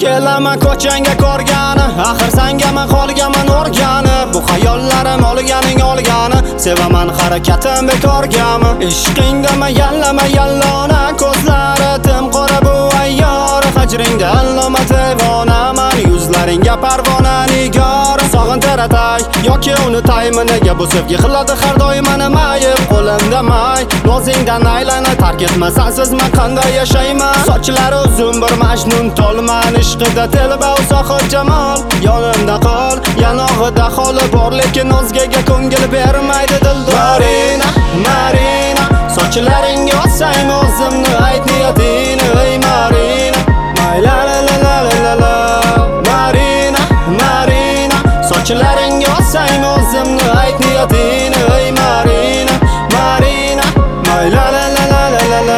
Kelaman ko'changga ko'rgani, axir sengaman qolganman o'rgani. Bu xayollarim olganing sevaman harakatim bekorgami? Ishqingdama yallona, ko'zlari tim qora bu ayyor. Hajringda alloma devonaman, yuzlaringga parvona nigor. Sog'intiratay yoki unutaymi, nega bu sevgi qiladi har doim meni mayib? Qo'limda may, nozingdan aylanay, tark etma sensiz men qanday yashayman? Sochlari uzun bir majnun tolman, ishqida telba uzoq jamol. Yonimda qol, yanog'ida holi bor, lekin o'zgaga ko'ngil bermaydi dildor. Marina, sochlaringga osaymi o'zimni, ayt niyatingni ey Marina. Mayla la la la la la. Marina, sochlaringga osaymi o'zimni, ayt niyatingni ey Marina. Mayla la la la la la.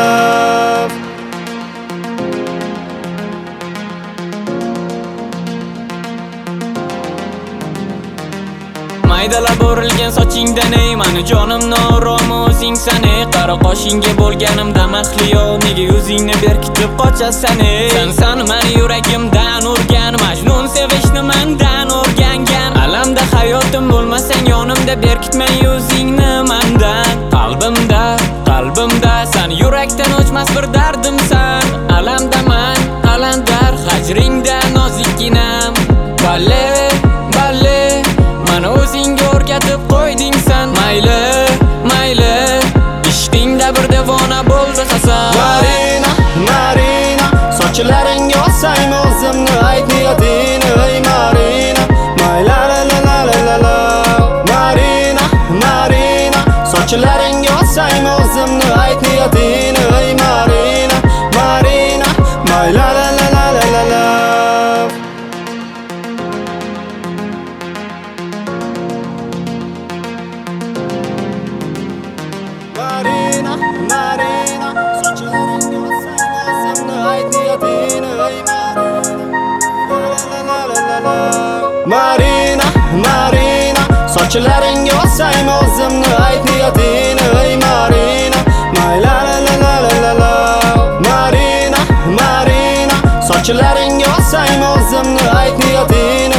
Maydalab o'rilgan sochingdan ey mani jonim norom o'zingsan ey. Qora qoshingga bo'lganimda mahliyo, nega yuzingni berkitib qochasan ey? Sen mani yuragimdan urgan, majnun sevishni mendan o'rgangan. Alamda hayotim bo'lmasang yonimda, berkitmay yuzingni mendan. Qalbimda sen yurakdan o'chmas bir dardimsan. Alamdaman, alandar hajringda nozikginam. Balle mana o'zingga o'rgatib qo'yding sen. Mayli, ishqingda bir devona bo'ldi Hasan. Marina, sochlaringga osaymi o'zimni, ayt niyatingni ey Marina. Mayla la la la la la. Marina, sochlaringga osaymi o'zimni, ayt niyatingni ey Marina. Mayla la la la la la. Marina, sochlaringga osaymi o'zimni, ayt niyatingni ey Marina. Marina, sochlaringga osaymi o'zimni, ayt niyatingni ey Marina. Mayla la la la la. Marina, sochlaringga osaymi o'zimni, ayt niyatingni